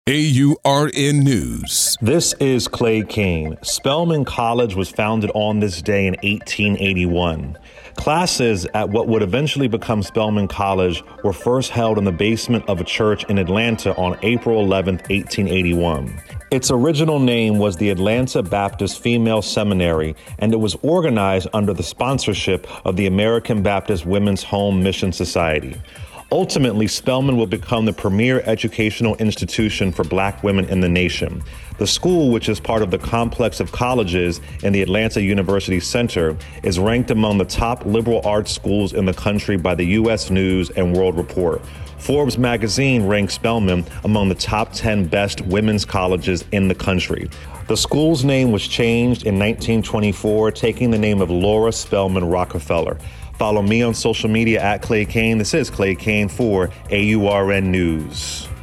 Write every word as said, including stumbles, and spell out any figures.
A U R N News. This is Clay Cane. Spelman College was founded on this day in eighteen eighty-one. Classes at what would eventually become Spelman College were first held in the basement of a church in Atlanta on April eleventh, eighteen eighty-one. Its original name was the Atlanta Baptist Female Seminary, and it was organized under the sponsorship of the American Baptist Women's Home Mission Society. Ultimately, Spelman will become the premier educational institution for Black women in the nation. The school, which is part of the complex of colleges in the Atlanta University Center, is ranked among the top liberal arts schools in the country by the U S News and World Report. Forbes magazine ranks Spelman among the top ten best women's colleges in the country. The school's name was changed in nineteen twenty-four, taking the name of Laura Spelman Rockefeller. Follow me on social media at Clay Cane. This is Clay Cane for A U R N News.